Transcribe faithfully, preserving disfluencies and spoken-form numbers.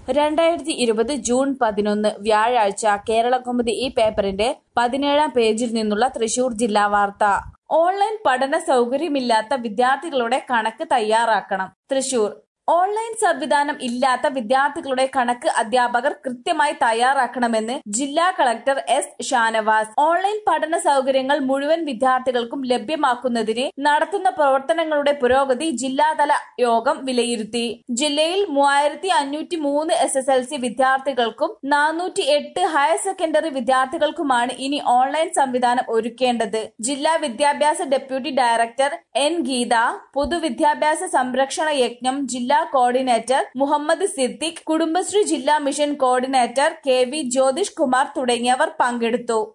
രണ്ടായിരത്തി ഇരുപത് ജൂൺ പതിനൊന്ന് വ്യാഴാഴ്ച കേരളകൗമുദി ഈ പേപ്പറിന്റെ പതിനേഴാം പേജിൽ നിന്നുള്ള തൃശൂർ ജില്ലാ വാർത്ത. ഓൺലൈൻ പഠന സൗകര്യമില്ലാത്ത വിദ്യാർത്ഥികളുടെ കണക്ക് തയ്യാറാക്കണം. തൃശൂർ ഓൺലൈൻ സംവിധാനം ഇല്ലാത്ത വിദ്യാർത്ഥികളുടെ കണക്ക് അധ്യാപകർ കൃത്യമായി തയ്യാറാക്കണമെന്ന് ജില്ലാ കളക്ടർ എസ് ഷാനവാസ്. ഓൺലൈൻ പഠന സൗകര്യങ്ങൾ മുഴുവൻ വിദ്യാർത്ഥികൾക്കും ലഭ്യമാക്കുന്നതിന് നടത്തുന്ന പ്രവർത്തനങ്ങളുടെ പുരോഗതി ജില്ലാതല യോഗം വിലയിരുത്തി. ജില്ലയിൽ മൂവായിരത്തി അഞ്ഞൂറ്റി മൂന്ന് എസ് എസ് എൽ സി വിദ്യാർത്ഥികൾക്കും നാനൂറ്റി എട്ട് ഹയർ സെക്കൻഡറി വിദ്യാർത്ഥികൾക്കുമാണ് ഇനി ഓൺലൈൻ സംവിധാനം ഒരുക്കേണ്ടത്. ജില്ലാ വിദ്യാഭ്യാസ ഡെപ്യൂട്ടി ഡയറക്ടർ എൻ ഗീത, പൊതുവിദ്യാഭ്യാസ സംരക്ഷണ യജ്ഞം ജില്ലാ കോർഡിനേറ്റർ മുഹമ്മദ് സിദ്ദിഖ്, കുടുംബശ്രീ ജില്ലാ mission coordinator K V Jyothish Kumar തുടങ്ങിയവർ പങ്കെടുത്തു.